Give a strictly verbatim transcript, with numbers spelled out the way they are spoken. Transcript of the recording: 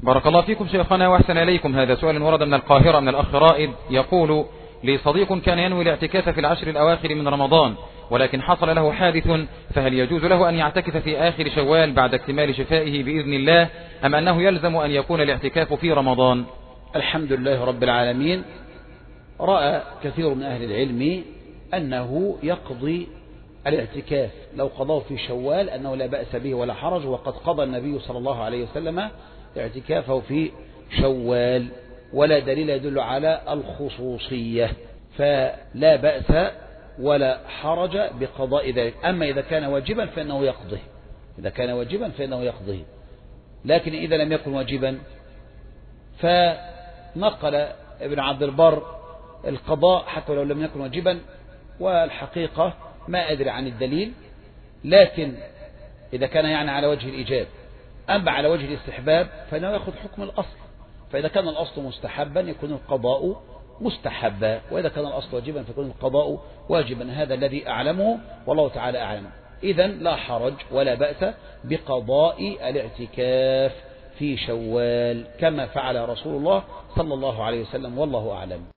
بارك الله فيكم شيخنا وأحسن إليكم. هذا سؤال ورد من القاهرة من الأخ رائد، يقول: لي صديق كان ينوي الاعتكاف في العشر الأواخر من رمضان، ولكن حصل له حادث، فهل يجوز له أن يعتكف في آخر شوال بعد اكتمال شفائه بإذن الله، أم أنه يلزم أن يكون الاعتكاف في رمضان؟ الحمد لله رب العالمين. رأى كثير من أهل العلم أنه يقضي الاعتكاف لو قضاه في شوال أنه لا بأس به ولا حرج، وقد قضى النبي صلى الله عليه وسلم اعتكافه في شوال، ولا دليل يدل على الخصوصية، فلا بأس ولا حرج بقضاء ذلك. أما إذا كان واجبا فإنه يقضيه، إذا كان واجبا فإنه يقضيه. لكن إذا لم يكن واجبا فنقل ابن عبد البر القضاء حتى لو لم يكن واجبا، والحقيقة ما أدري عن الدليل، لكن إذا كان يعني على وجه الإيجاب. أما على وجه الاستحباب فإنه يأخذ حكم الأصل، فإذا كان الأصل مستحبا يكون القضاء مستحبا، وإذا كان الأصل واجبا فيكون القضاء واجبا. هذا الذي أعلمه والله تعالى أعلم. إذن لا حرج ولا بأس بقضاء الاعتكاف في شوال كما فعل رسول الله صلى الله عليه وسلم، والله أعلم.